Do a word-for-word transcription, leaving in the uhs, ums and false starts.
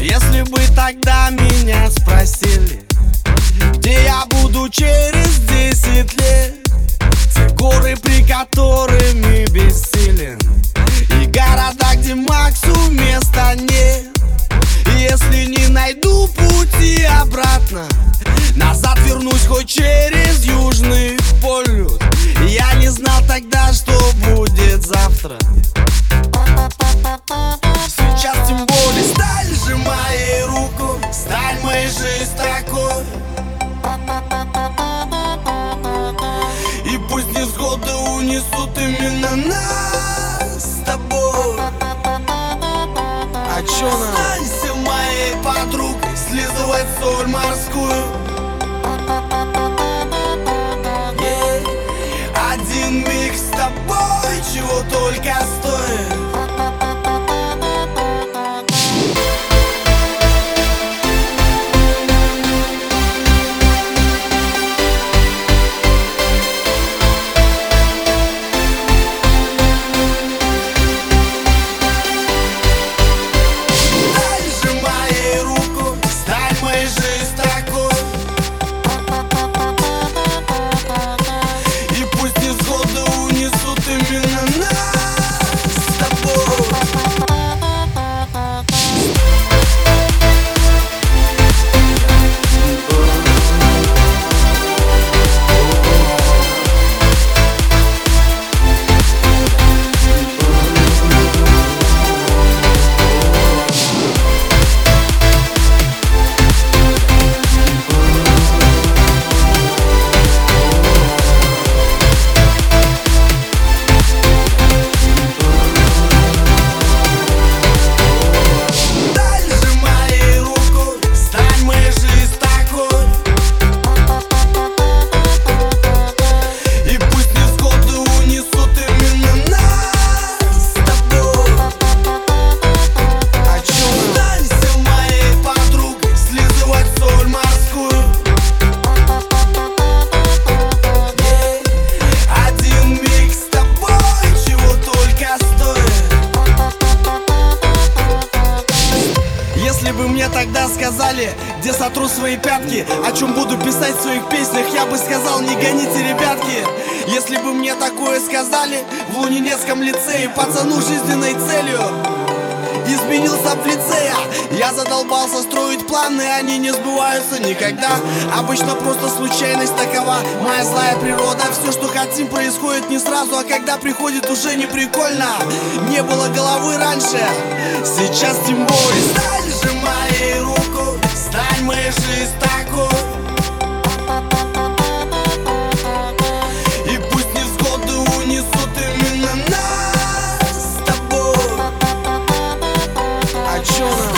Если бы тогда меня спросили, где я буду через десять лет, те горы, при которыми бессилен, и города, где Максу места нет. И если не найду пути обратно, назад вернусь хоть через Южный полюс. Я не знал тогда, что будет завтра. Сейчас тем более. Сталь, сжимай руку, сталь моей жизни такой. И пусть невзгоды унесут именно нас с тобой. А чё нам? Останься моей подругой, слизывать соль морскую. Yeah. Один миг с тобой чего только стоит. Если бы мне тогда сказали, где сотру свои пятки, о чем буду писать в своих песнях, я бы сказал: не гоните, ребятки. Если бы мне такое сказали в Лунинецком лицее, пацану жизненной целью изменился в лицея. Я задолбался строить планы, они не сбываются никогда. Обычно просто случайность такова, моя злая природа. Все, что хотим, происходит не сразу, а когда приходит, уже не прикольно. Не было головы раньше, сейчас тем более. Сталь, сжимай руку, стань моей жизнь такой. И пусть невзгоды унесут именно нас с тобой. А чё нам?